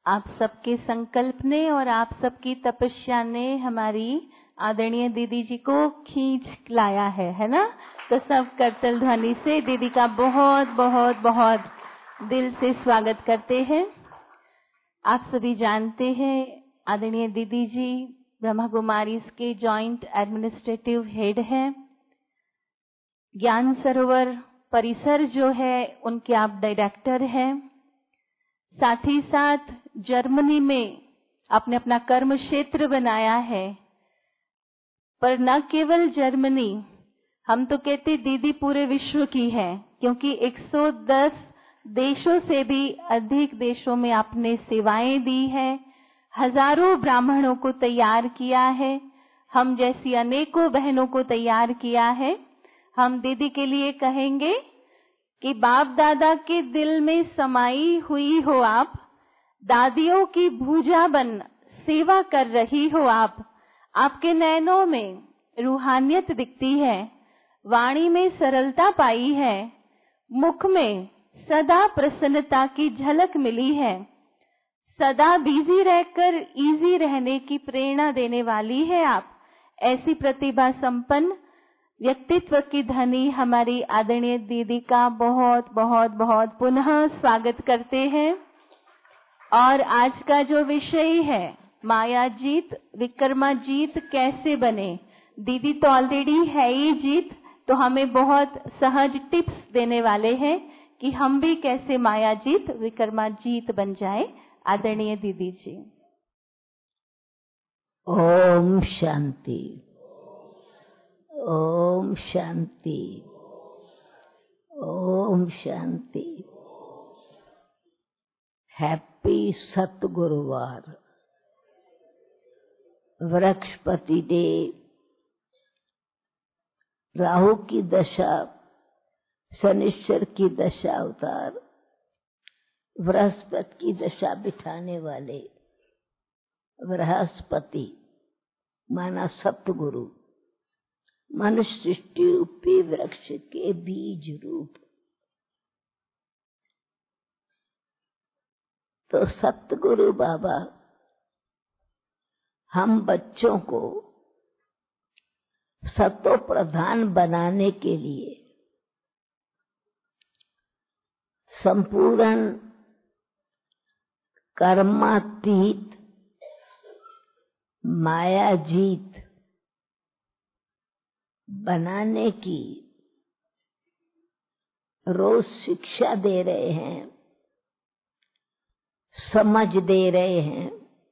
आप सबके संकल्प ने और आप सबकी तपस्या ने हमारी आदरणीय दीदी जी को खींच लाया है ना? तो सब करतल ध्वनि से दीदी का बहुत बहुत बहुत दिल से स्वागत करते हैं। आप सभी जानते हैं आदरणीय दीदी जी ब्रह्मा कुमारीज के जॉइंट एडमिनिस्ट्रेटिव हेड हैं। ज्ञान सरोवर परिसर जो है उनके आप डायरेक्टर हैं। साथ ही साथ जर्मनी में आपने अपना कर्म क्षेत्र बनाया है। पर न केवल जर्मनी, हम तो कहते दीदी पूरे विश्व की है, क्योंकि 110 देशों से भी अधिक देशों में आपने सेवाएं दी है, हजारों ब्राह्मणों को तैयार किया है, हम जैसी अनेकों बहनों को तैयार किया है। हम दीदी के लिए कहेंगे कि बाप दादा के दिल में समाई हुई हो आप, दादियों की भूजा बन सेवा कर रही हो आप। आपके नैनों में रूहानियत दिखती है, वाणी में सरलता पाई है, मुख में सदा प्रसन्नता की झलक मिली है। सदा बिजी रहकर इजी रहने की प्रेरणा देने वाली है आप। ऐसी प्रतिभा संपन्न व्यक्तित्व की धनी हमारी आदरणीय दीदी का बहुत बहुत बहुत पुनः स्वागत करते हैं। और आज का जो विषय है माया जीत विकर्मा जीत कैसे बने, दीदी तो ऑलरेडी है ही जीत, तो हमें बहुत सहज टिप्स देने वाले हैं कि हम भी कैसे माया जीत विकर्मा जीत बन जाए। आदरणीय दीदी जी। ओम शांति, ओम शांति, ओम शांति। हैप्पी सतगुरुवार। वृक्षपति डे, राहु की दशा, शनिश्चर की दशा उतार, बृहस्पति की दशा बिठाने वाले बृहस्पति माना सतगुरु, मनुष्य सृष्टि रूपी वृक्ष के बीज रूप। तो सतगुरु बाबा हम बच्चों को सतो प्रधान बनाने के लिए संपूर्ण कर्मातीत मायाजीत बनाने की रोज शिक्षा दे रहे हैं, समझ दे रहे हैं,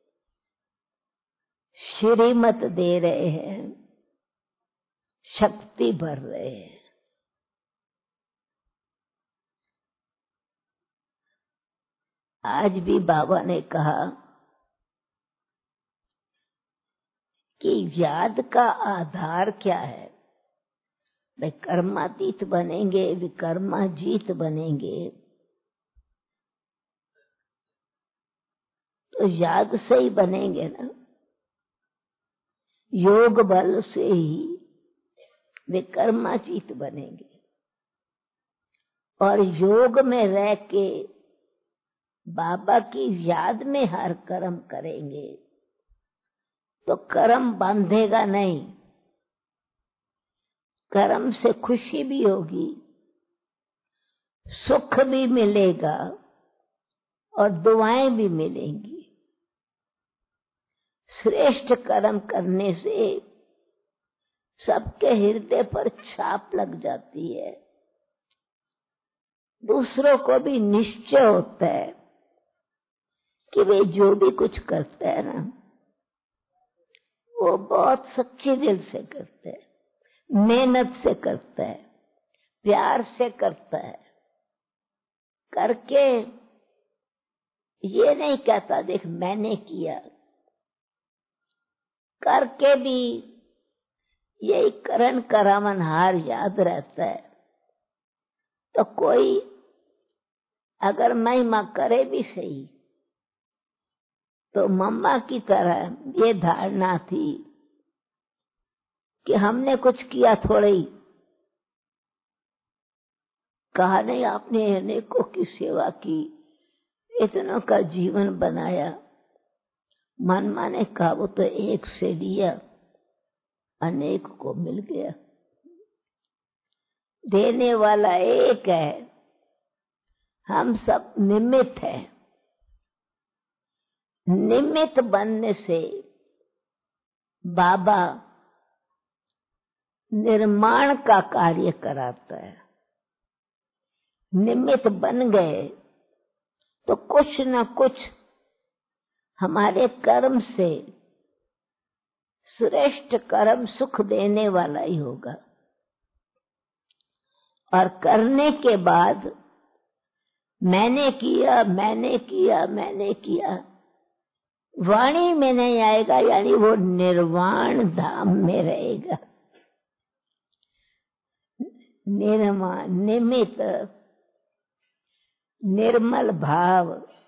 श्रीमत दे रहे हैं, शक्ति भर रहे हैं। आज भी बाबा ने कहा कि याद का आधार क्या है। विकर्मातीत बनेंगे, विकर्माजीत बनेंगे तो याद से ही बनेंगे ना। योग बल से ही विकर्माजीत बनेंगे और योग में रह के बाबा की याद में हर कर्म करेंगे तो कर्म बांधेगा नहीं। कर्म से खुशी भी होगी, सुख भी मिलेगा और दुआएं भी मिलेंगी। श्रेष्ठ कर्म करने से सबके हृदय पर छाप लग जाती है। दूसरों को भी निश्चय होता है कि वे जो भी कुछ करते हैं ना, वो बहुत सच्चे दिल से करते हैं, मेहनत से करता है, प्यार से करता है। करके ये नहीं कहता देख मैंने किया, करके भी यही करण करावन हार याद रहता है। तो कोई अगर महिमा करे भी सही तो मम्मा की तरह ये धारणा थी कि हमने कुछ किया थोड़ा ही। कहा नहीं आपने अनेकों की सेवा की, इतनों का जीवन बनाया, मनमाने ने कहा वो तो एक से लिया, अनेक को मिल गया। देने वाला एक है, हम सब निमित्त हैं। निमित्त बनने से बाबा निर्माण का कार्य कराता है। निमित्त बन गए तो कुछ न कुछ हमारे कर्म से श्रेष्ठ कर्म सुख देने वाला ही होगा। और करने के बाद मैंने किया, मैंने किया, मैंने किया वाणी में नहीं आएगा, यानी वो निर्वाण धाम में रहेगा। निर्माण निमित्त निर्मल भाव,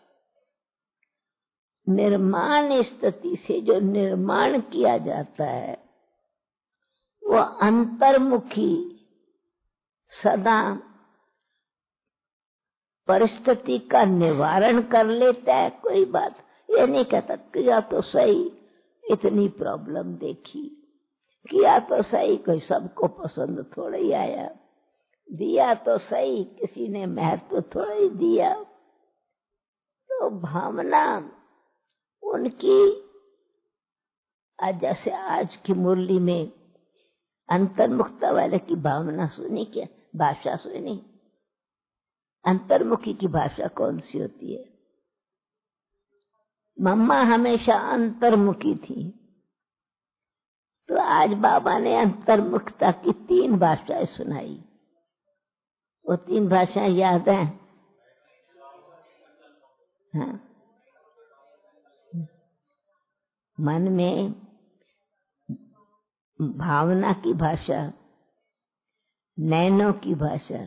निर्माण स्थिति से जो निर्माण किया जाता है वो अंतर्मुखी सदा परिस्थिति का निवारण कर लेता है। कोई बात ये नहीं कहता किया तो सही, इतनी प्रॉब्लम देखी, किया तो सही, कोई सबको पसंद थोड़ा ही आया, दिया तो सही, किसी ने महत्व थोड़ा ही दिया। तो भावना उनकी जैसे आज की मुरली में अंतर्मुखता वाले की भावना सुनी, क्या भाषा सुनी? अंतर्मुखी की भाषा कौन सी होती है? मम्मा हमेशा अंतर्मुखी थी, तो आज बाबा ने अंतर्मुखता की 3 भाषाएं सुनाई। वो 3 भाषाएं याद हैं? हाँ। मन में भावना की भाषा, नैनों की भाषा,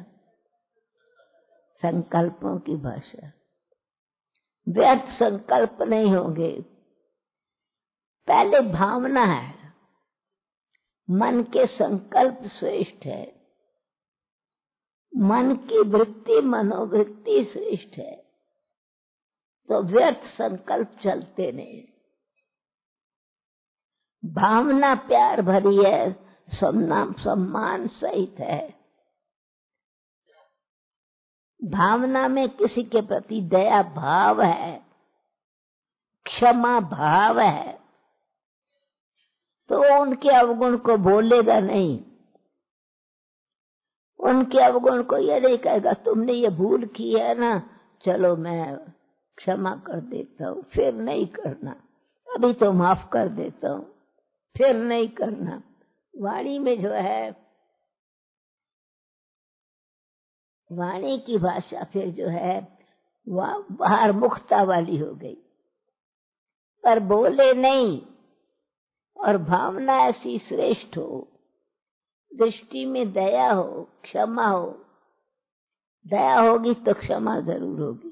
संकल्पों की भाषा। व्यर्थ संकल्प नहीं होंगे। पहले भावना है, मन के संकल्प श्रेष्ठ है, मन की वृत्ति मनोवृत्ति श्रेष्ठ है, तो व्यर्थ संकल्प चलते नहीं। भावना प्यार भरी है, सम्मान सहित है। भावना में किसी के प्रति दया भाव है, क्षमा भाव है, तो उनके अवगुण को बोलेगा नहीं। उनके अवगुण को यह नहीं कहेगा तुमने ये भूल की है ना, चलो मैं क्षमा कर देता हूँ, फिर नहीं करना, अभी तो माफ कर देता हूँ, फिर नहीं करना। वाणी में जो है, वाणी की भाषा फिर जो है वह बाहर मुखता वाली हो गई, पर बोले नहीं। और भावना ऐसी श्रेष्ठ हो, दृष्टि में दया हो, क्षमा हो। दया होगी तो क्षमा जरूर होगी।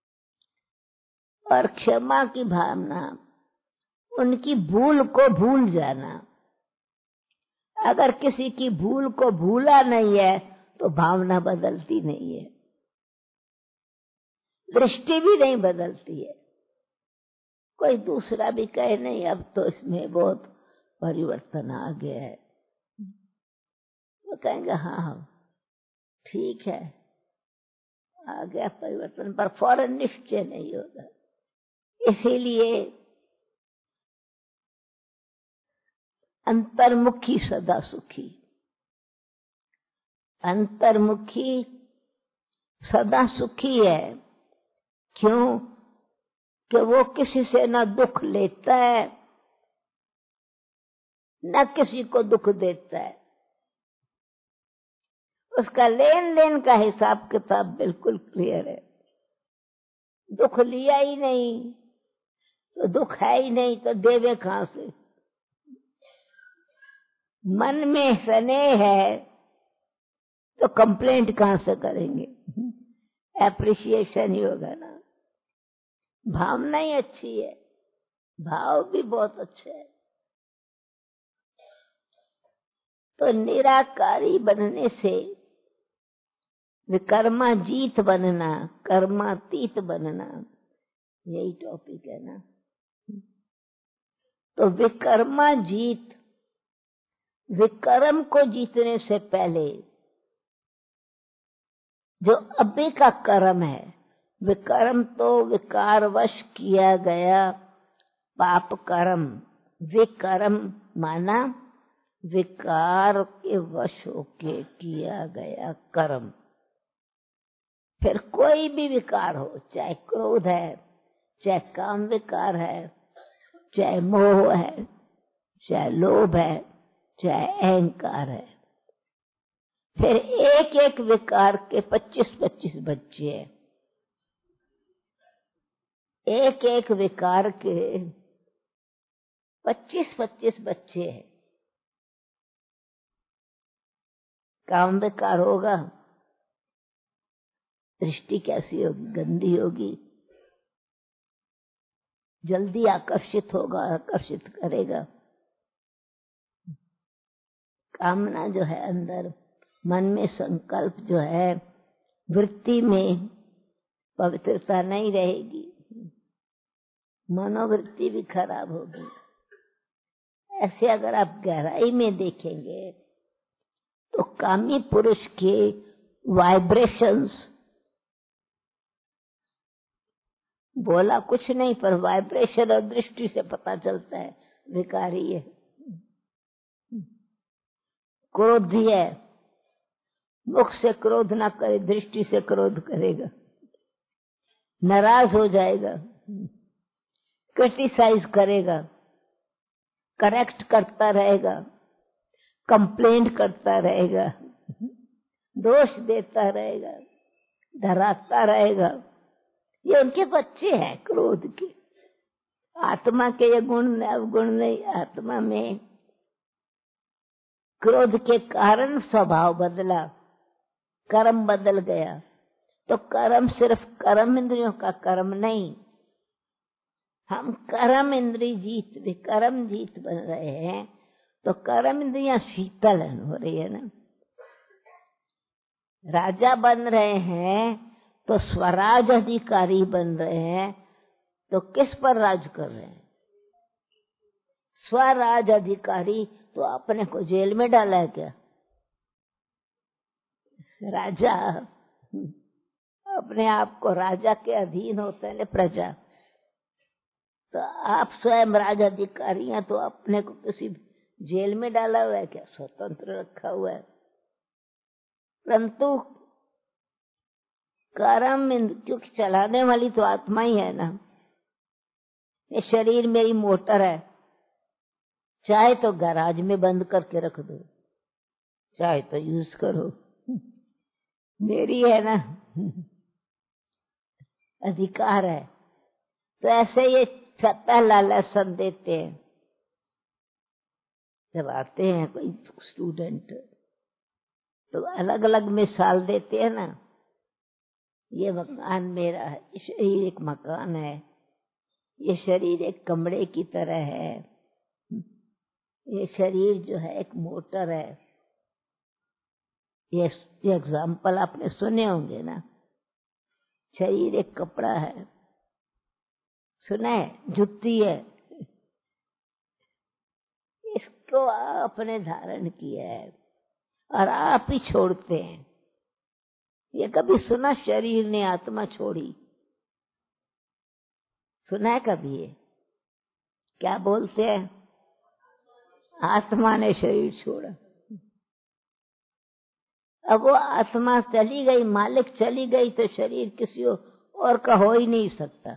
और क्षमा की भावना, उनकी भूल को भूल जाना। अगर किसी की भूल को भूला नहीं है तो भावना बदलती नहीं है, दृष्टि भी नहीं बदलती है। कोई दूसरा भी कहे नहीं अब तो इसमें बहुत परिवर्तन आ गया है, वो कहेंगे हाँ ठीक है आ गया परिवर्तन, पर फौरन निश्चय नहीं होगा। इसीलिए अंतर्मुखी सदा सुखी, अंतर्मुखी सदा सुखी है। क्यों? कि वो किसी से न दुख लेता है न किसी को दुख देता है। उसका लेन देन का हिसाब किताब बिल्कुल क्लियर है। दुख लिया ही नहीं तो दुख है ही नहीं, तो देवे कहां से? मन में स्नेह है तो कंप्लेंट कहां से करेंगे? एप्रिसिएशन ही होगा ना। भावना ही अच्छी है, भाव भी बहुत अच्छा है। तो निराकारी बनने से विकर्माजीत बनना, कर्मातीत बनना, यही टॉपिक है ना। तो विकर्माजीत, विकर्म को जीतने से पहले जो अभी का कर्म है, विकर्म तो विकारवश किया गया पाप कर्म, विकर्म माना विकार के वश होके किया गया कर्म। फिर कोई भी विकार हो, चाहे क्रोध है, चाहे काम विकार है, चाहे मोह है, चाहे लोभ है, चाहे अहंकार है, फिर एक एक विकार के 25-25 बच्चे हैं। एक एक विकार के 25-25 बच्चे हैं। काम विकार होगा, दृष्टि कैसी होगी? गंदी होगी, जल्दी आकर्षित होगा, आकर्षित करेगा। कामना जो है अंदर, मन में संकल्प जो है, वृत्ति में पवित्रता नहीं रहेगी, मनोवृत्ति भी खराब होगी। ऐसे अगर आप गहराई में देखेंगे तो कामी पुरुष के वाइब्रेशंस, बोला कुछ नहीं पर वाइब्रेशन और दृष्टि से पता चलता है विकारी है, क्रोधी है। मुख से क्रोध ना करे, दृष्टि से क्रोध करेगा, नाराज हो जाएगा, क्रिटिसाइज करेगा, करेक्ट करता रहेगा, कंप्लेंट करता रहेगा, दोष देता रहेगा, डराता रहेगा। ये उनके बच्चे हैं क्रोध के। आत्मा के ये गुण अवगुण नहीं, आत्मा में क्रोध के कारण स्वभाव बदला, कर्म बदल गया। तो कर्म सिर्फ कर्म इंद्रियों का कर्म नहीं, हम कर्म इंद्रिय जीत, विकर्म जीत बन रहे हैं। तो कर्म इंद्रियां शीतल हो रही है ना। राजा बन रहे हैं तो स्वराज अधिकारी बन रहे हैं, तो किस पर राज कर रहे हैं? स्वराज अधिकारी। तो अपने को जेल में डाला है क्या? राजा अपने आप को राजा के अधीन होते हैं, प्रजा। तो आप स्वयं राज अधिकारी हैं, तो अपने को किसी जेल में डाला हुआ है क्या? स्वतंत्र रखा हुआ है। परंतु कर्म क्योंकि चलाने वाली तो आत्मा ही है ना। ये शरीर मेरी मोटर है, चाहे तो गैराज में बंद करके रख दो, चाहे तो यूज करो, मेरी है ना, अधिकार है। तो ऐसे ये सत्ता लालसन देते हैं। जब आते हैं कोई स्टूडेंट तो अलग अलग मिसाल देते हैं ना, ये मकान मेरा है, ये शरीर एक मकान है, ये शरीर एक कमरे की तरह है, ये शरीर जो है एक मोटर है। ये एग्जाम्पल आपने सुने होंगे ना। शरीर एक कपड़ा है, सुना है, जुत्ती है, इसको आपने धारण किया है और आप ही छोड़ते हैं। ये कभी सुना शरीर ने आत्मा छोड़ी? सुना है कभी ये? क्या बोलते हैं? आत्मा ने शरीर छोड़ा। अब वो आत्मा चली गई, मालिक चली गई, तो शरीर किसी और का हो ही नहीं सकता।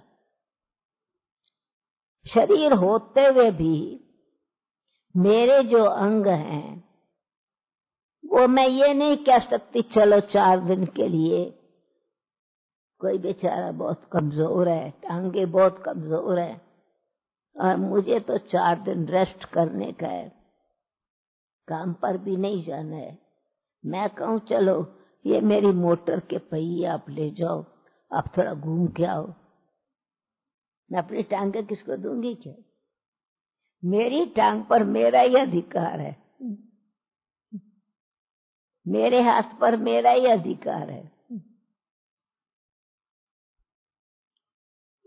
शरीर होते हुए भी मेरे जो अंग हैं वो मैं ये नहीं कह सकती चलो 4 दिन के लिए। कोई बेचारा बहुत कमजोर है, टांगे बहुत कमजोर है और मुझे तो 4 दिन रेस्ट करने का है, काम पर भी नहीं जाना है। मैं कहूं चलो ये मेरी मोटर के पहिए आप ले जाओ, आप थोड़ा घूम के आओ, मैं अपनी टांगे किसको दूंगी क्या? मेरी टांग पर मेरा ही अधिकार है, मेरे हाथ पर मेरा ही अधिकार है।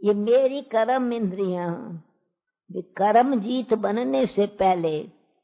ये मेरी कर्म इंद्रियां, कर्म जीत बनने से पहले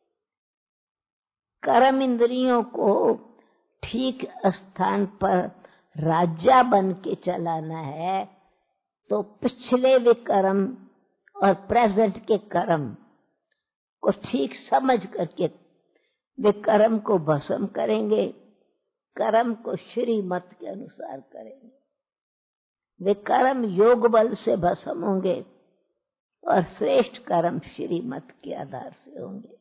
कर्म इंद्रियों को ठीक स्थान पर राजा बन के चलाना है। तो पिछले विकर्म और प्रेजेंट के कर्म को ठीक समझ करके विकर्म को भस्म करेंगे, कर्म को श्रीमत के अनुसार करेंगे। विकर्म योग बल से भस्म होंगे और श्रेष्ठ कर्म श्रीमत के आधार से होंगे।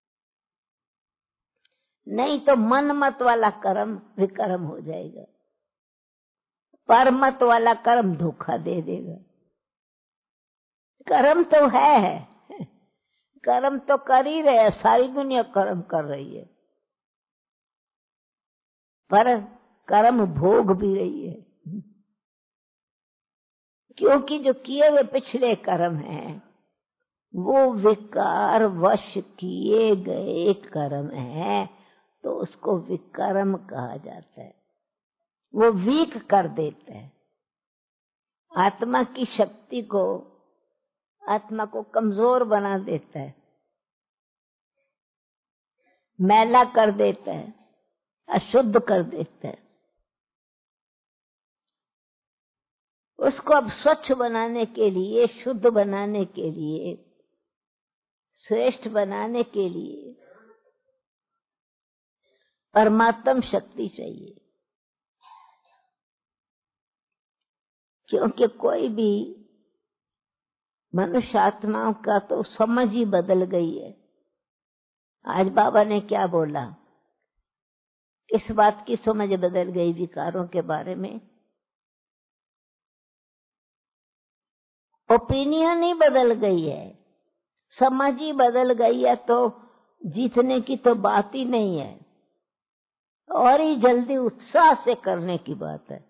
नहीं तो मन मत वाला कर्म विकर्म हो जाएगा, परमत वाला कर्म धोखा दे देगा। कर्म तो है, कर्म तो कर ही रहे, सारी दुनिया कर्म कर रही है, पर कर्म भोग भी रही है, क्योंकि जो किए हुए पिछले कर्म हैं वो विकार वश किए गए कर्म हैं, तो उसको विकर्म कहा जाता है। वो वीक कर देता है आत्मा की शक्ति को, आत्मा को कमजोर बना देता है, मैला कर देता है, अशुद्ध कर देता है। उसको अब स्वच्छ बनाने के लिए, शुद्ध बनाने के लिए, श्रेष्ठ बनाने के लिए परमात्म शक्ति चाहिए। क्योंकि कोई भी मनुष्य आत्माओं का तो समझ ही बदल गई है। आज बाबा ने क्या बोला, इस बात की समझ बदल गई विकारों के बारे में। ओपिनियन ही बदल गई है, समझ ही बदल गई है, तो जीतने की तो बात ही नहीं है, और ही जल्दी उत्साह से करने की बात है।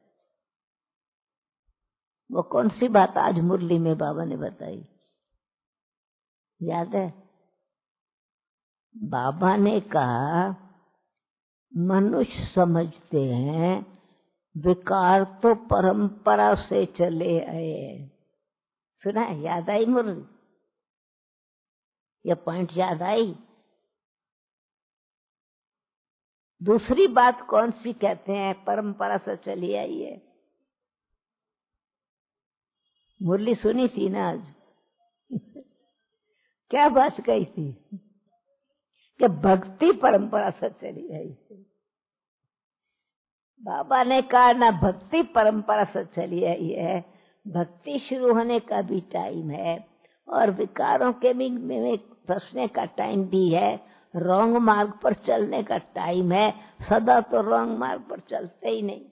वो कौन सी बात आज मुरली में बाबा ने बताई, याद है? बाबा ने कहा मनुष्य समझते हैं विकार तो परंपरा से चले आए। सुना है? याद आई मुरली? यह पॉइंट याद आई? दूसरी बात कौन सी कहते हैं परंपरा से चली आई है? मुरली सुनी थी ना आज? क्या बात कही थी कि भक्ति परंपरा से चली आई है। बाबा ने कहा ना भक्ति परंपरा से चली आई है, भक्ति शुरू होने का भी टाइम है और विकारों के भी में फंसने का टाइम भी है, रॉन्ग मार्ग पर चलने का टाइम है। सदा तो रॉन्ग मार्ग पर चलते ही नहीं।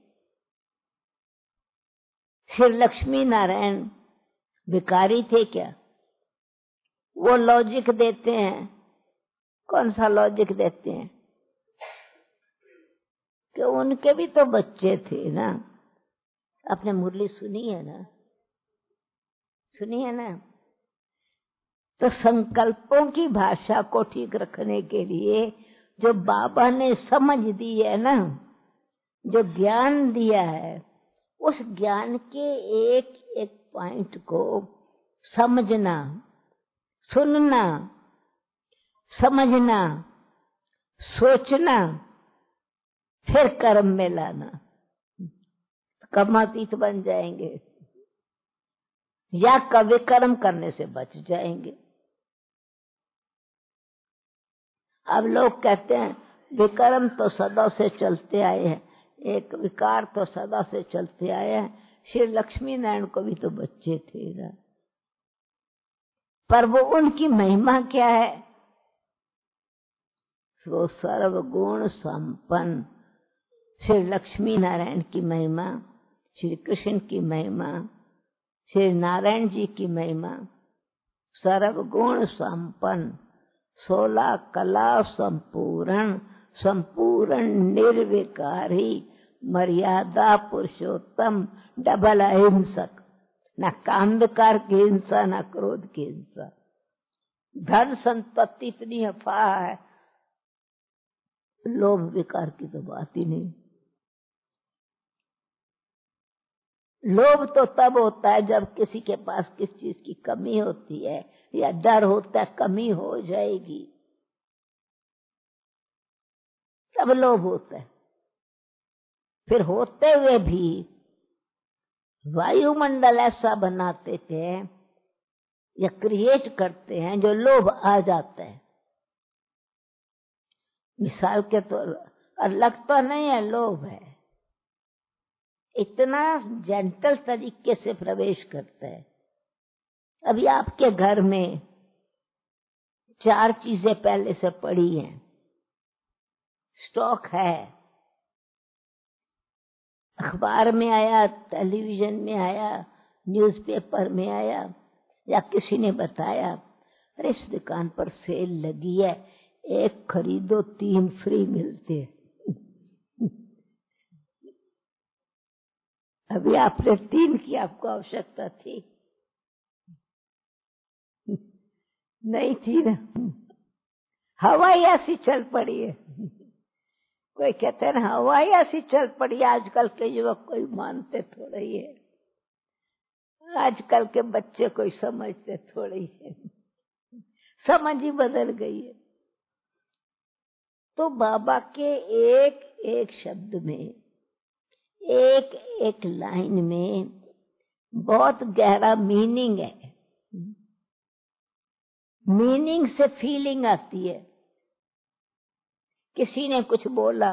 फिर लक्ष्मी नारायण विकारी थे क्या? वो लॉजिक देते हैं। कौन सा लॉजिक देते हैं? कि उनके भी तो बच्चे थे ना। आपने मुरली सुनी है ना? सुनी है ना? तो संकल्पों की भाषा को ठीक रखने के लिए जो बाबा ने समझ दी है ना, जो ज्ञान दिया है, उस ज्ञान के एक एक पॉइंट को समझना, सुनना, समझना, सोचना, फिर कर्म में लाना, कर्मातीत बन जाएंगे या कभी कर्म करने से बच जाएंगे। अब लोग कहते हैं विकर्म तो सदा से चलते आए हैं, एक विकार तो सदा से चलते आए हैं। श्री लक्ष्मी नारायण को भी तो बच्चे थे ना, पर वो उनकी महिमा क्या है? वो सर्वगुण संपन्न श्री लक्ष्मी नारायण की महिमा, श्री कृष्ण की महिमा, श्री नारायण जी की महिमा, सर्वगुण संपन्न, 16 कला संपूर्ण, संपूर्ण निर्विकारी, मर्यादा पुरुषोत्तम, डबल अहिंसक, न काम विकार की हिंसा, न क्रोध की हिंसा। धन संपत्ति इतनी अफाह है, लोभ विकार की तो बात ही नहीं। लोभ तो तब होता है जब किसी के पास किस चीज की कमी होती है या डर होता है कमी हो जाएगी, तब लोभ होता है। फिर होते हुए भी वायुमंडल ऐसा बनाते थे या क्रिएट करते हैं जो लोभ आ जाता है। मिसाल के तौर और लगता नहीं है लोभ है, इतना जेंटल तरीके से प्रवेश करता है। अभी आपके घर में 4 चीजें पहले से पड़ी हैं, स्टॉक है, अखबार में आया, टेलीविजन में आया, न्यूज़पेपर में आया, या किसी ने बताया अरे इस दुकान पर सेल लगी है, 1 खरीदो 3 फ्री मिलते हैं। अभी आपने 3 की आपको आवश्यकता थी? नहीं थी ना। हवा ही ऐसी चल पड़ी है। कोई कहते हैं ना हवा ही ऐसी चल पड़ी, आजकल के युवक कोई मानते थोड़ा ही है, आजकल के बच्चे कोई समझते थोड़ी है, समझ ही बदल गई है। तो बाबा के एक एक शब्द में, एक एक लाइन में बहुत गहरा मीनिंग है। मीनिंग से फीलिंग आती है। किसी ने कुछ बोला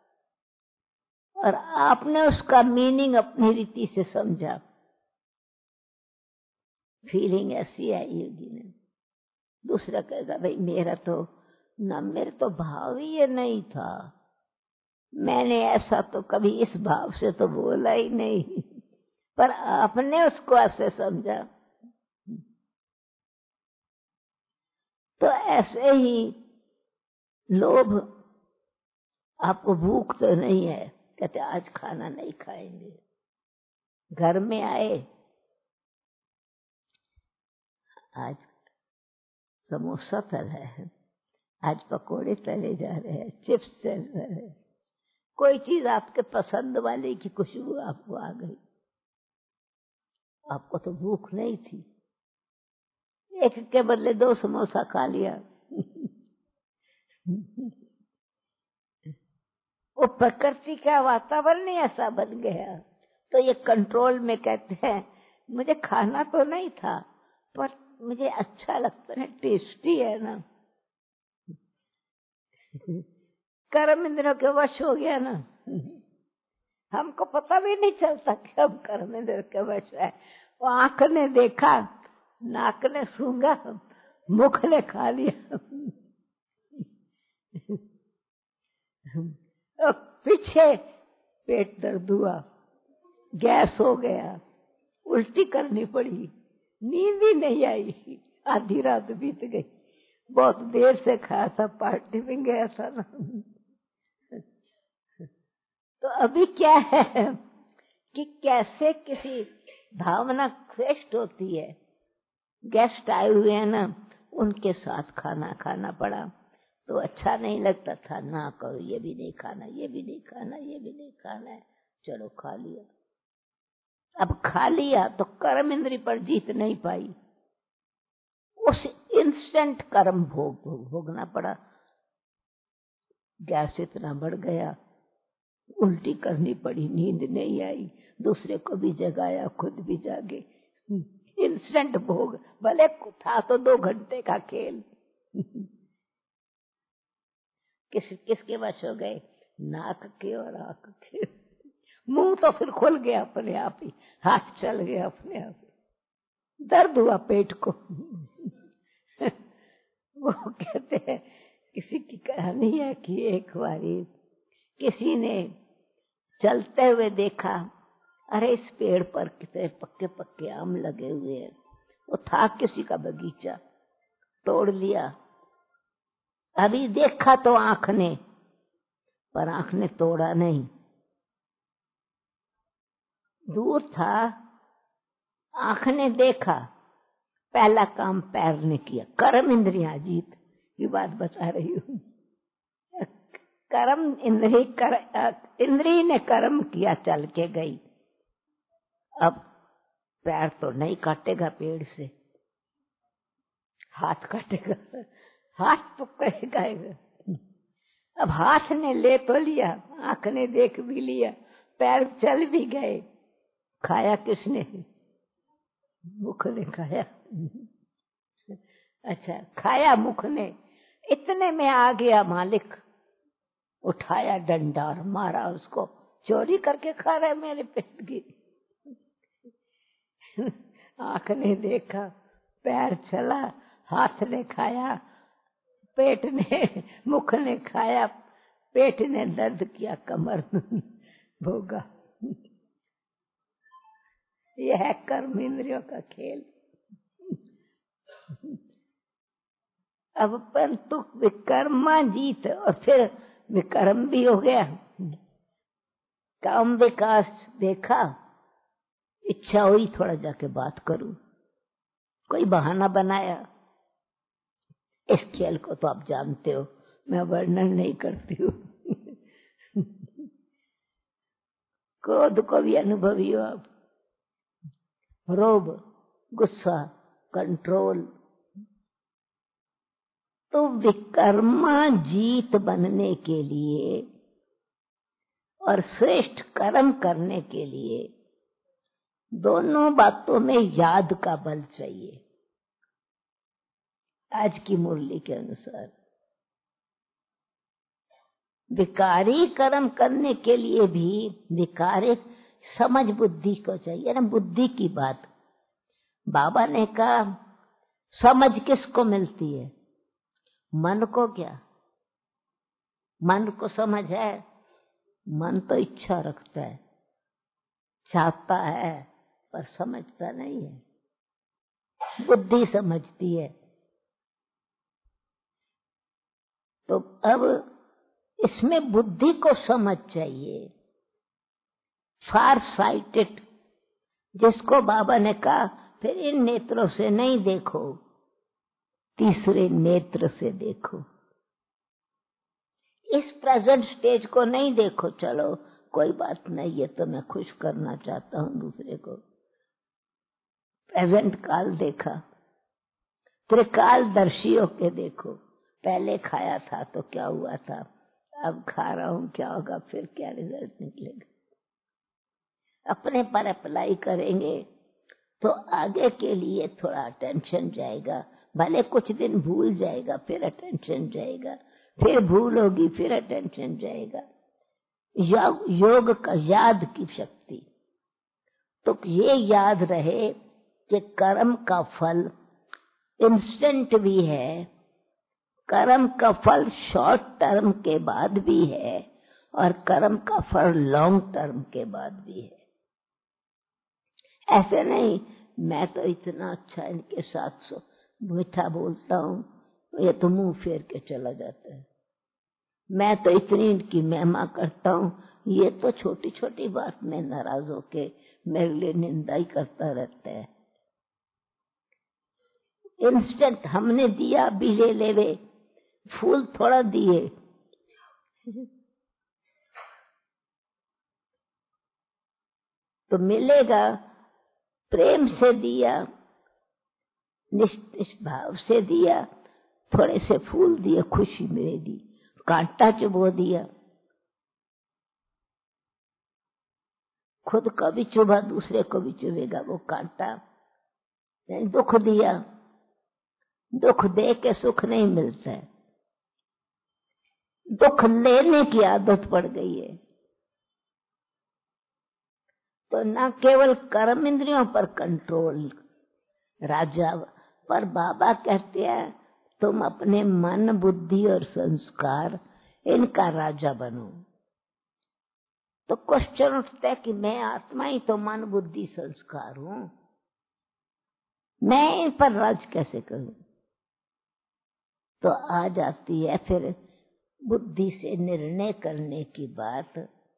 और आपने उसका मीनिंग अपनी रीति से समझा, फीलिंग ऐसी आई होगी ना। दूसरा कहेगा भाई मेरे तो भाव ही ये नहीं था, मैंने ऐसा तो कभी इस भाव से तो बोला ही नहीं, पर आपने उसको ऐसे समझा। तो ऐसे ही लोभ, आपको भूख तो नहीं है, कहते आज खाना नहीं खाएंगे, घर में आए आज समोसा तला है, आज पकोड़े तले जा रहे हैं, चिप्स चल रहे हैं, कोई चीज आपके पसंद वाले की खुशबू आपको आ गई, आपको तो भूख नहीं थी, एक के बदले 2 समोसा खा लिया। वो प्रकृति का वातावरण ही ऐसा बन गया। तो ये कंट्रोल में कहते हैं मुझे खाना तो नहीं था पर मुझे अच्छा लगता है, टेस्टी है ना। कर्म इंद्रियों के वश हो गया ना, हमको पता भी नहीं चलता कि हम कर्म इंद्रियों के वश है। वो आंख ने देखा, नाक ने सूंघा, मुख ने खा लिया, पीछे पेट दर्द हुआ, गैस हो गया, उल्टी करनी पड़ी, नींद ही नहीं आई, आधी रात बीत गई, बहुत देर से खाया था, पार्टी में गया था ना। तो अभी क्या है कि कैसे किसी भावना श्रेष्ठ होती है, गेस्ट आए हुए हैं ना, उनके साथ खाना खाना पड़ा तो अच्छा नहीं लगता था, ना करो ये भी नहीं खाना, ये भी नहीं खाना, ये भी नहीं खाना है, चलो खा लिया। अब खा लिया तो कर्म इंद्री पर जीत नहीं पाई, उस इंस्टेंट कर्म भोगना पड़ा। गैस इतना बढ़ गया, उल्टी करनी पड़ी, नींद नहीं आई, दूसरे को भी जगाया, खुद भी जागे, इंस्टेंट भोग। भले था तो 2 घंटे का खेल। किसके वश हो गए? नाक के और आंख के। मुंह तो फिर खुल गया अपने आप ही, हाथ चल गया अपने आप ही, दर्द हुआ पेट को। वो कहते हैं किसी की कहानी है कि एक बारी किसी ने चलते हुए देखा, अरे इस पेड़ पर कितने पक्के पक्के आम लगे हुए हैं। वो था किसी का बगीचा, तोड़ लिया। अभी देखा तो आंख ने, पर आंख ने तोड़ा नहीं, दूर था, आंख ने देखा, पहला काम पैर ने किया। कर्म इंद्रियां जीत की बात बता रही हूँ। कर्म इंद्री ने कर्म किया, चल के गई। अब पैर तो नहीं काटेगा पेड़ से, हाथ काटेगा, हाथ तो करेगा। अब हाथ ने ले तो लिया, आंख ने देख भी लिया, पैर चल भी गए, खाया किसने? मुख ने खाया। अच्छा, खाया मुख ने। इतने में आ गया मालिक, उठाया डंडा और मारा उसको। चोरी करके खा रहा है मेरे पेट की। आंख ने देखा, पैर चला, हाथ ने खाया, पेट ने, मुख ने खाया, पेट ने दर्द किया, कमर भोगा। यह है कर्म इंद्रियों का खेल। अब परंतु विकर्मा जीत, और फिर विकर्म भी हो गया। काम विकास देखा, इच्छा हुई थोड़ा जाके बात करूं, कोई बहाना बनाया। इस खेल को तो आप जानते हो, मैं वर्णन नहीं करती हूँ। क्रोध को भी अनुभवी हो आप, रोब, गुस्सा, कंट्रोल। तो विकर्मा जीत बनने के लिए और श्रेष्ठ कर्म करने के लिए दोनों बातों में याद का बल चाहिए। आज की मुरली के अनुसार विकारी कर्म करने के लिए भी विकारी समझ बुद्धि को चाहिए ना। बुद्धि की बात बाबा ने कहा, समझ किसको मिलती है? मन को। क्या मन को समझ है? मन तो इच्छा रखता है, चाहता है, पर समझता नहीं है। बुद्धि समझती है। तो अब इसमें बुद्धि को समझ चाहिए, फार साइटेड, जिसको बाबा ने कहा फिर इन नेत्रों से नहीं देखो, तीसरे नेत्र से देखो। इस प्रेजेंट स्टेज को नहीं देखो, चलो कोई बात नहीं, ये तो मैं खुश करना चाहता हूं दूसरे को। प्रेजेंट काल देखा, त्रिकालदर्शी होके देखो। पहले खाया था तो क्या हुआ था, अब खा रहा हूं क्या होगा, फिर क्या रिजल्ट निकलेगा। अपने पर अप्लाई करेंगे तो आगे के लिए थोड़ा अटेंशन जाएगा। भले कुछ दिन भूल जाएगा, फिर अटेंशन जाएगा, फिर भूल होगी, फिर अटेंशन जाएगा। योग का याद की शक्ति, तो ये याद रहे कि कर्म का फल इंस्टेंट भी है, कर्म का फल शॉर्ट टर्म के बाद भी है, और कर्म का फल लॉन्ग टर्म के बाद भी है। ऐसे नहीं मैं तो इतना अच्छा इनके साथ मीठा बोलता हूँ, ये तो मुंह फेर के चला जाता है। मैं तो इतनी इनकी महिमा करता हूँ, ये तो छोटी छोटी बात में नाराज होके मेरे लिए निंदा ही करता रहता है। इंस्टेंट हमने दिया भी ले लेवे, फूल थोड़ा दिए। तो मिलेगा, प्रेम से दिया, निष्भाव से दिया, थोड़े से फूल दिए, खुशी मिलेगी। कांटा चुभो दिया, खुद को भी चुभा, दूसरे को भी चुभेगा वो कांटा। दुख दिया, दुख दे के सुख नहीं मिलता है, दुख लेने की आदत पड़ गई है। तो न केवल कर्म इंद्रियों पर कंट्रोल राजा, पर बाबा कहते हैं तुम अपने मन, बुद्धि और संस्कार इनका राजा बनो। तो क्वेश्चन उठता है कि मैं आत्मा ही तो मन, बुद्धि, संस्कार हूं, मैं इन पर राज कैसे करूं? तो आ जाती है फिर बुद्धि से निर्णय करने की बात।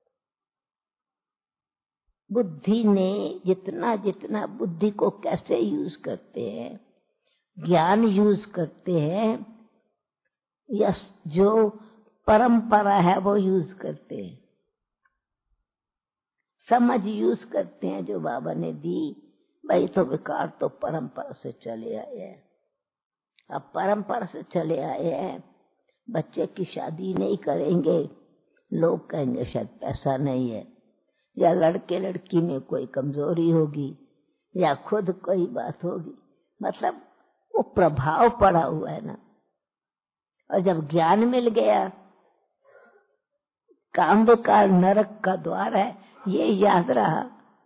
बुद्धि ने जितना जितना बुद्धि को कैसे यूज करते हैं, ज्ञान यूज करते हैं, या जो परंपरा है वो यूज करते हैं। समझ यूज करते हैं जो बाबा ने दी। भाई तो विकार तो परंपरा से चले आए हैं। अब परंपरा से चले आए हैं, बच्चे की शादी नहीं करेंगे, लोग कहेंगे शायद पैसा नहीं है, या लड़के लड़की में कोई कमजोरी होगी, या खुद कोई बात होगी। मतलब वो प्रभाव पड़ा हुआ है ना। और जब ज्ञान मिल गया, काम विकार नरक का द्वार है, ये याद रहा,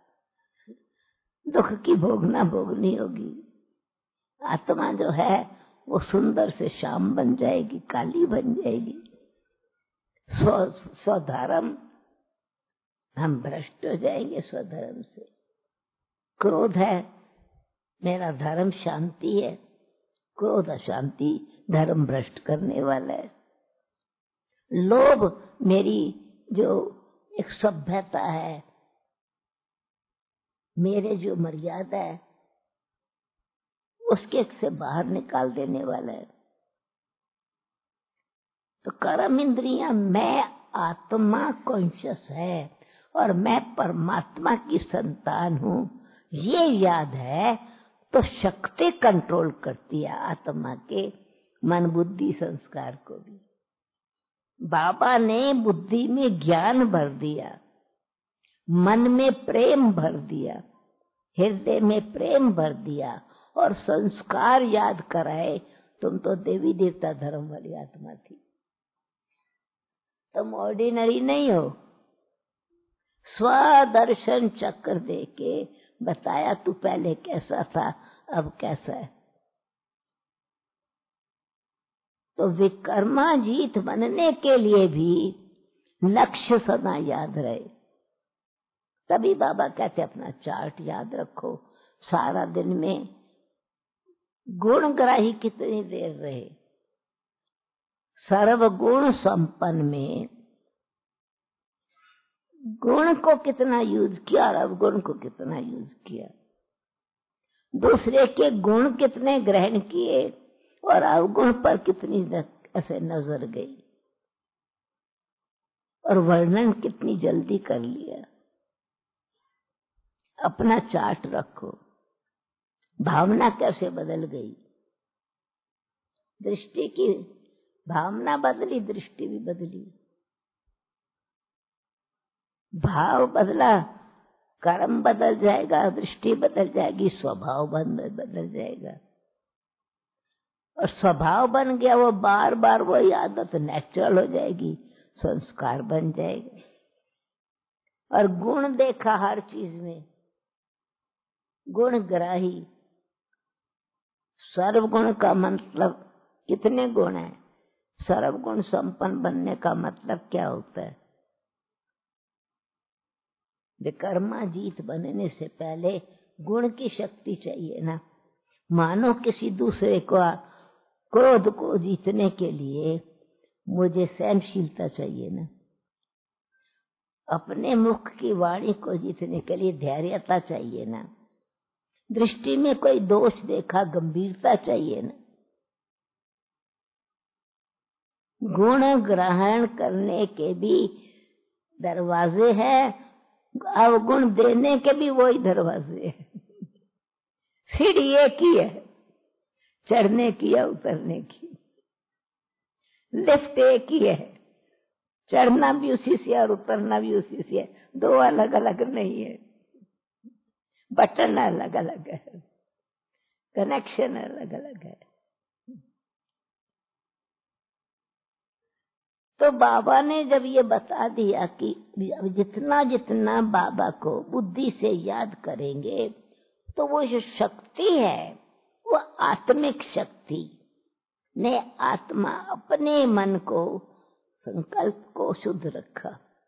दुख की भोगना भोगनी होगी। आत्मा जो है वो सुंदर से श्याम बन जाएगी, काली बन जाएगी। स्वधर्म, हम भ्रष्ट हो जाएंगे स्वधर्म से। क्रोध है, मेरा धर्म शांति है, क्रोध अशांति, धर्म भ्रष्ट करने वाला है। लोभ मेरी जो एक सभ्यता है, मेरे जो मर्यादा है, उसके से बाहर निकाल देने वाला है। तो कर्म इंद्रियां, मैं आत्मा कॉन्शियस है और मैं परमात्मा की संतान हूं, ये याद है तो शक्ति कंट्रोल करती है आत्मा के मन बुद्धि संस्कार को भी। बाबा ने बुद्धि में ज्ञान भर दिया, मन में प्रेम भर दिया, हृदय में प्रेम भर दिया और संस्कार याद कराए। तुम तो देवी देवता धर्म वाली आत्मा थी, तुम ऑर्डिनरी नहीं हो। स्वदर्शन चक्र दे के बताया, तू पहले कैसा था अब कैसा है। तो विकर्माजीत बनने के लिए भी लक्ष्य सदा याद रहे। तभी बाबा कहते अपना चार्ट याद रखो। सारा दिन में गुणग्राही कितनी देर रहे, सर्वगुण संपन्न में गुण को कितना यूज किया और अवगुण को कितना यूज किया, दूसरे के गुण कितने ग्रहण किए और अवगुण पर कितनी ऐसे नजर गई, और वर्णन कितनी जल्दी कर लिया। अपना चार्ट रखो। भावना कैसे बदल गई, दृष्टि की भावना बदली, दृष्टि भी बदली। भाव बदला, कर्म बदल जाएगा, दृष्टि बदल जाएगी, स्वभाव बदल जाएगा। और स्वभाव बन गया, वो बार बार वही आदत नेचुरल हो जाएगी, संस्कार बन जाएगा। और गुण देखा हर चीज में, गुणग्राही। सर्वगुण का मतलब कितने गुण है, सर्वगुण संपन्न बनने का मतलब क्या होता है। विकर्माजीत बनने से पहले गुण की शक्ति चाहिए ना। मानो किसी दूसरे को क्रोध को जीतने के लिए मुझे सहनशीलता चाहिए ना। अपने मुख की वाणी को जीतने के लिए धैर्यता चाहिए ना। दृष्टि में कोई दोष देखा, गंभीरता चाहिए ना। गुण ग्रहण करने के भी दरवाजे हैं, अवगुण देने के भी वही दरवाजे हैं। सीढ़ी एक ही है, चढ़ने की या उतरने की। लिफ्ट एक ही है, चढ़ना भी उसी से और उतरना भी उसी से है, दो अलग अलग नहीं है। बटन अलग अलग है, कनेक्शन अलग अलग है। तो बाबा ने जब ये बता दिया कि जितना जितना बाबा को बुद्धि से याद करेंगे, तो वो जो शक्ति है वो आत्मिक शक्ति ने आत्मा अपने मन को, संकल्प को शुद्ध रखा।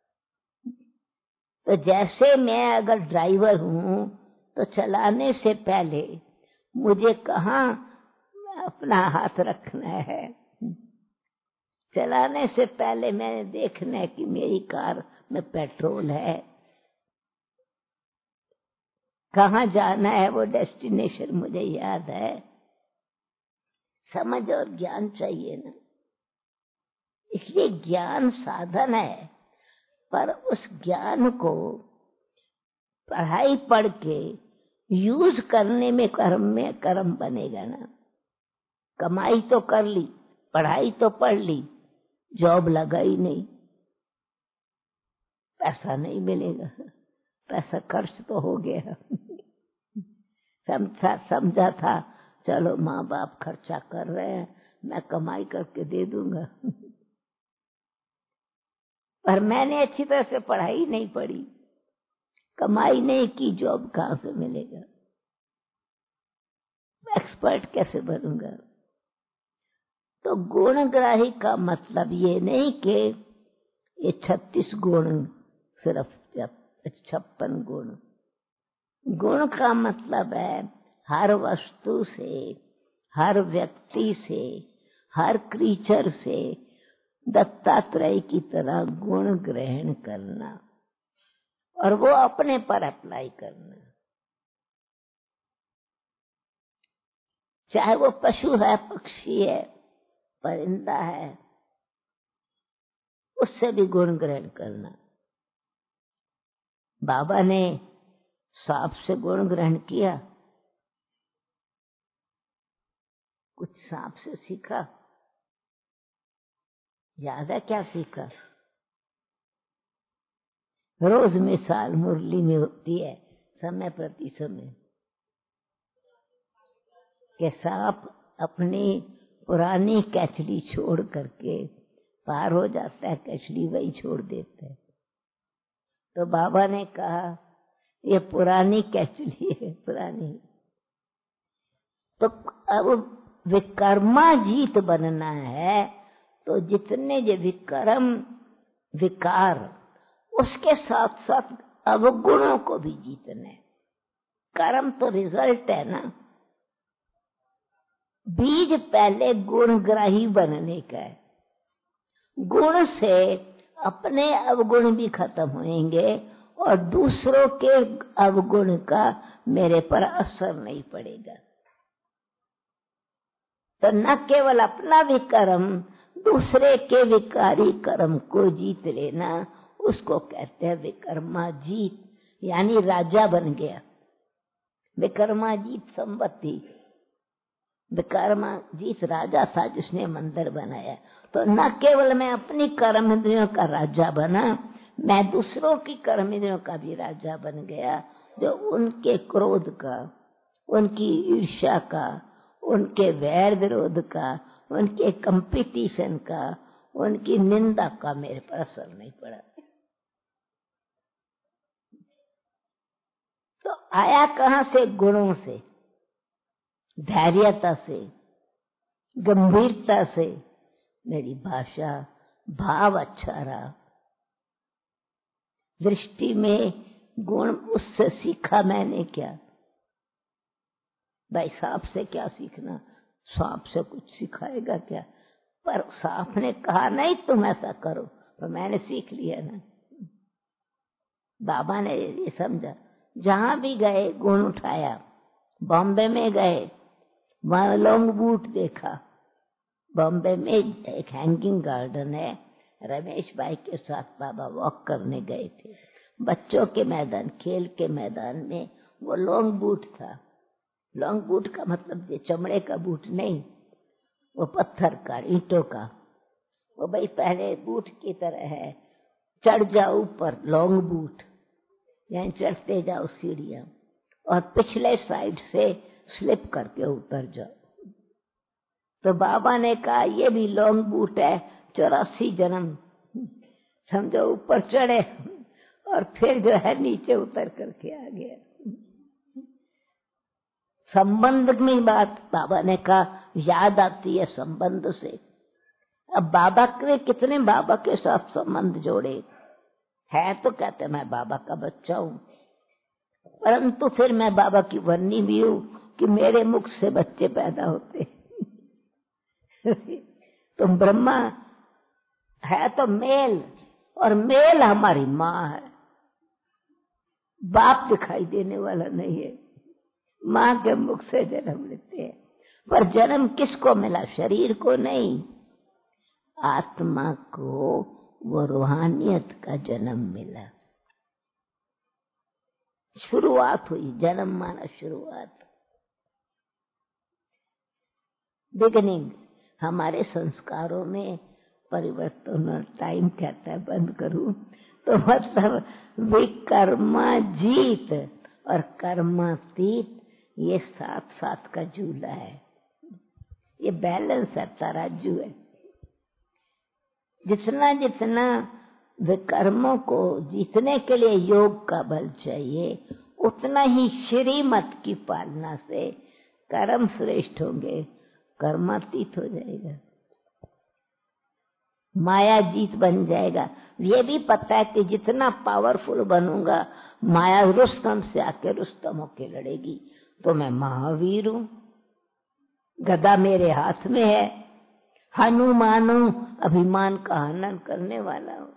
तो जैसे मैं अगर ड्राइवर हूं तो चलाने से पहले मुझे कहाँ अपना हाथ रखना है, चलाने से पहले मैंने देखना है कि मेरी कार में पेट्रोल है, कहाँ जाना है वो डेस्टिनेशन मुझे याद है। समझ और ज्ञान चाहिए ना। इसलिए ज्ञान साधन है, पर उस ज्ञान को पढ़ाई पढ़ के यूज करने में कर्म बनेगा ना। कमाई तो कर ली, पढ़ाई तो पढ़ ली, जॉब लगा ही नहीं, पैसा नहीं मिलेगा, पैसा खर्च तो हो गया। समझा था चलो माँ बाप खर्चा कर रहे हैं, मैं कमाई करके दे दूंगा। पर मैंने अच्छी तरह से पढ़ाई नहीं पढ़ी, कमाई नहीं की, जॉब कहाँ से मिलेगा, एक्सपर्ट कैसे बनूंगा। तो गुणग्राही का मतलब ये नहीं कि ये 36 गुण, सिर्फ 56 गुण। गुण का मतलब है हर वस्तु से, हर व्यक्ति से, हर क्रीचर से दत्तात्रेय की तरह गुण ग्रहण करना और वो अपने पर अप्लाई करना। चाहे वो पशु है, पक्षी है, परिंदा है, उससे भी गुण ग्रहण करना। बाबा ने सांप से गुण ग्रहण किया, कुछ सांप से सीखा, याद है क्या सीखा? रोज मिसाल मुरली में होती है समय प्रति समय कि सांप अपनी पुरानी कैचली छोड़ करके पार हो जाता है, कैचली वही छोड़ देता है। तो बाबा ने कहा ये पुरानी कैचली है, पुरानी। तो अब विकर्मा जीत बनना है, तो जितने ये विकर्म विकार, उसके साथ साथ अवगुणों को भी जीतना है। कर्म तो रिजल्ट है ना, बीज पहले गुणग्राही बनने का है। गुण से अपने अवगुण भी खत्म होंगे और दूसरों के अवगुण का मेरे पर असर नहीं पड़ेगा। तो न केवल अपना विकर्म, दूसरे के विकारी कर्म को जीत लेना, उसको कहते हैं विकर्मा जीत, यानी राजा बन गया। विकर्मा जीत संपत्ति, विकर्मा जीत राजा था जिसने मंदिर बनाया। तो न केवल मैं अपनी कर्म इंद्रियों का राजा बना, मैं दूसरों की कर्म इंद्रियों का भी राजा बन गया, जो उनके क्रोध का, उनकी ईर्ष्या का, उनके वैर विरोध का, उनके कंपटीशन का, उनकी निंदा का मेरे पर असर नहीं पड़ा। तो आया कहां से? गुणों से, धैर्यता से, गंभीरता से। मेरी भाषा भाव अच्छा रहा, दृष्टि में गुण, उससे सीखा मैंने क्या? भाई सांप से क्या सीखना, सांप से कुछ सिखाएगा क्या? पर सांप ने कहा नहीं तुम ऐसा करो, तो मैंने सीख लिया ना। बाबा ने ये समझा, जहां भी गए गुण उठाया। बॉम्बे में गए, वहां लॉन्ग बूट देखा। बॉम्बे में एक हैंगिंग गार्डन है, रमेश भाई के साथ बाबा वॉक करने गए थे। बच्चों के मैदान, खेल के मैदान में वो लॉन्ग बूट था। लॉन्ग बूट का मतलब ये चमड़े का बूट नहीं, वो पत्थर का, ईंटों का। वो भाई पहले बूट की तरह है, चढ़ जाओ ऊपर, लॉन्ग बूट, यानी चढ़ते जाओ सीढ़ियां, और पिछले साइड से स्लिप करके उतर जाओ। तो बाबा ने कहा ये भी लॉन्ग बूट है, 84 जन्म, समझो ऊपर चढ़े और फिर जो है नीचे उतर करके आ गया। संबंध में बात बाबा ने कहा याद आती है संबंध से। अब बाबा के कितने बाबा के साथ संबंध जोड़े है, तो कहते मैं बाबा का बच्चा हूं, परंतु फिर मैं बाबा की वरनी भी हूं कि मेरे मुख से बच्चे पैदा होते। तो ब्रह्मा है तो मेल, और मेल हमारी माँ है, बाप दिखाई देने वाला नहीं है। माँ के मुख से जन्म लेते हैं, पर जन्म किसको मिला? शरीर को नहीं, आत्मा को वो रूहानियत का जन्म मिला। शुरुआत हुई, जन्म माना शुरुआत, बिगनिंग। हमारे संस्कारों में परिवर्तन और टाइम कहता है बंद करूं, तो मतलब विकर्माजीत और कर्मातीत, ये साथ साथ का झूला है, ये बैलेंस है, तराजू है। जितना जितना विकर्मों को जीतने के लिए योग का बल चाहिए, उतना ही श्रीमत की पालना से कर्म श्रेष्ठ होंगे, कर्मातीत हो जाएगा, माया जीत बन जाएगा। ये भी पता है कि जितना पावरफुल बनूंगा, माया रुस्तम से आके रुस्तम होके लड़ेगी, तो मैं महावीर हूं, गदा मेरे हाथ में है, हनुमान हूं, अभिमान का हनन करने वाला हूं,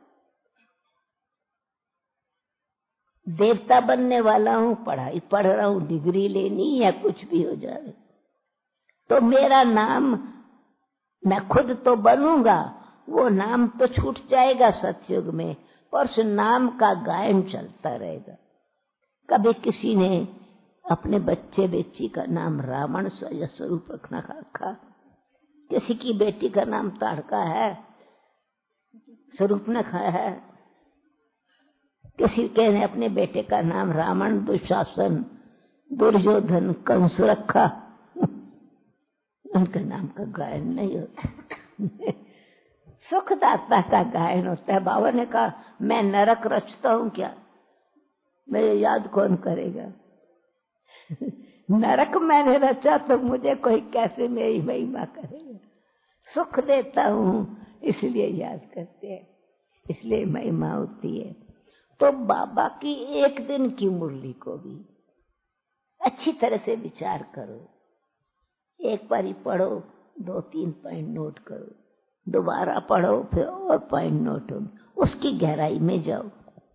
देवता बनने वाला हूं, पढ़ाई पढ़ रहा हूं, डिग्री लेनी या कुछ भी हो जाए, तो मेरा नाम मैं खुद तो बनूंगा, वो नाम तो छूट जाएगा सतयुग में, पर उस नाम का गायन चलता रहेगा। कभी किसी ने अपने बच्चे बेटी का नाम रावण स्वरूप रखना रखा, किसी की बेटी का नाम ताड़का है, स्वरूप ने खाया है, किसी के ने अपने बेटे का नाम रावण, दुशासन, दुर्योधन, कंस रखा, उनके नाम का गायन नहीं होता। सुखदाता का गायन होता है। बाबा ने कहा मैं नरक रचता हूं क्या, मेरे याद कौन करेगा? नरक मैंने रचा तो मुझे कोई कैसे मेरी महिमा करेगा? सुख देता हूं इसलिए याद करते हैं, इसलिए महिमा होती है। तो बाबा की एक दिन की मुरली को भी अच्छी तरह से विचार करो, एक बारी पढ़ो, 2-3 पॉइंट नोट करो, दोबारा पढ़ो, फिर और पॉइंट नोट हो, उसकी गहराई में जाओ।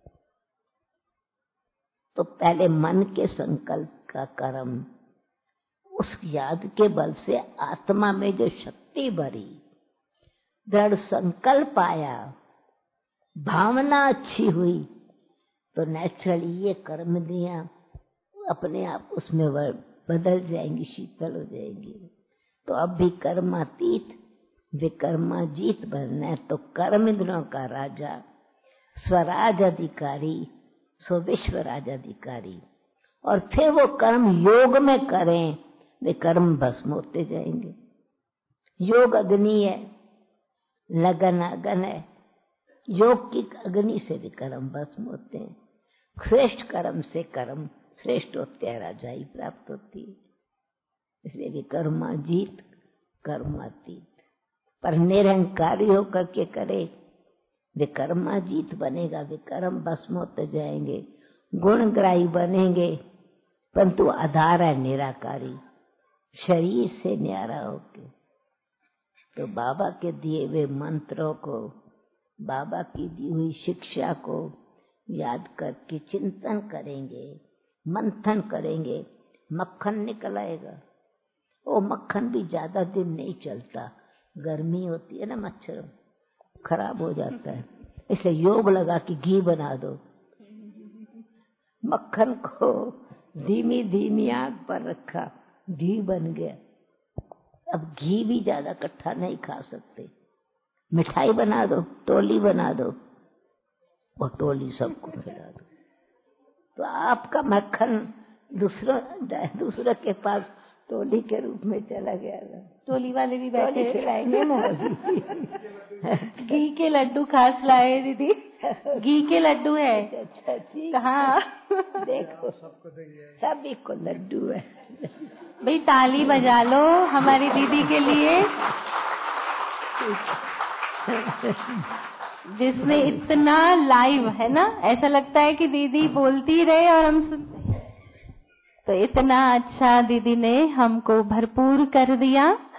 तो पहले मन के संकल्प का कर्म, उस याद के बल से आत्मा में जो शक्ति भरी, दृढ़ संकल्प आया, भावना अच्छी हुई, तो नेचुरली ये कर्म दिया अपने आप उसमें बदल जाएंगी, शीतल हो जाएंगी। तो अब भी कर्मातीत विकर्माजीत बनना है, तो कर्म इंद्रियों का राजा, स्वराज अधिकारी, सो विश्व राज अधिकारी, और फिर वो कर्म योग में करें, वे कर्म भस्म होते जाएंगे। योग अग्नि है, लगन अगन है, योग की अग्नि से भी कर्म भस्म होते हैं। श्रेष्ठ कर्म से कर्म श्रेष्ठ होते हैं, राजाई प्राप्त होती है। इसलिए विकर्माजीत कर्मातीत, पर निरंकारी होकर के करे, विकर्माजीत बनेगा, विकर्म भस्म होते जाएंगे, गुणग्राही बनेंगे, परंतु आधार है निराकारी, शरीर से न्यारा होके। तो बाबा के दिए हुए मंत्रों को, बाबा की दी हुई शिक्षा को याद करके चिंतन करेंगे, मंथन करेंगे, मक्खन निकल आएगा। वो मक्खन भी ज्यादा दिन नहीं चलता, गर्मी होती है ना, मच्छर खराब हो जाता है, इसलिए योग लगा कि घी बना दो। मक्खन को धीमी धीमी आग पर रखा, घी बन गया। अब घी भी ज्यादा इकट्ठा नहीं खा सकते, मिठाई बना दो, टोली बना दो, और टोली सबको खिला दो। तो आपका मक्खन दूसरे के पास टोली के रूप में चला गया था। टोली वाले भी बैठे खिलाएंगे ना। घी के लड्डू खास लाए दीदी, घी के लड्डू है। अच्छा ठीक, हाँ देखो सभी को लड्डू है। भाई ताली बजा लो हमारी दीदी के लिए, जिसने इतना लाइव, है ना, ऐसा लगता है कि दीदी बोलती रहे और हम तो इतना अच्छा दीदी ने हमको भरपूर कर दिया।